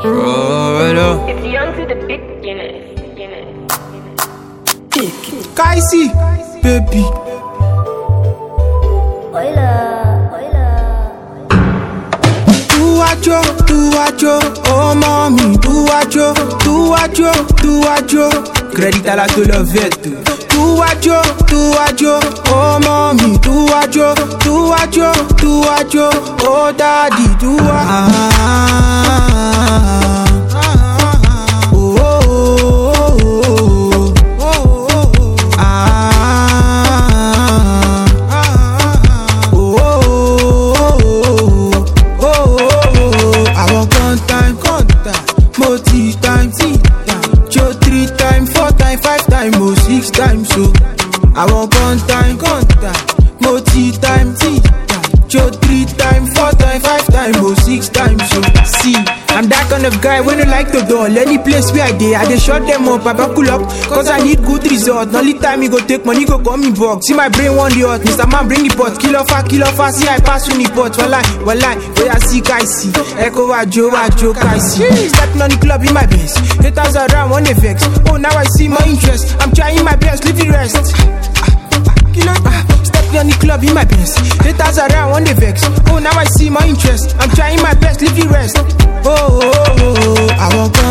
It's young to the beginners. Kaisi, baby. Do oh mommy, do ajo. Credit à la to le vette. Do ajo, oh mommy, do ajo. Oh daddy, do Joe 3 times, 4 times, 5 times, oh 6 times, so I want contact, mo time, Joe 3 times, 4 times, 5 times, oh 6 times, so see, I'm that kind of guy when you like to do any place where I dey shut them up, I buckle up, cause I need good result. Only time you go take money, go call me box. See my brain want the hot, Mr. Man bring the pot, kill off, see I pass on the pot, walai, where I see Kaisi, Echo Joe Kaisi. Stepping on the club in my base, haters around one vex. Oh now I see my interest, I'm trying my best, leave the rest. Stepping on the club in my best, haters around one vex. Oh now I see my interest, I'm trying my best, leave the rest. Oh, I want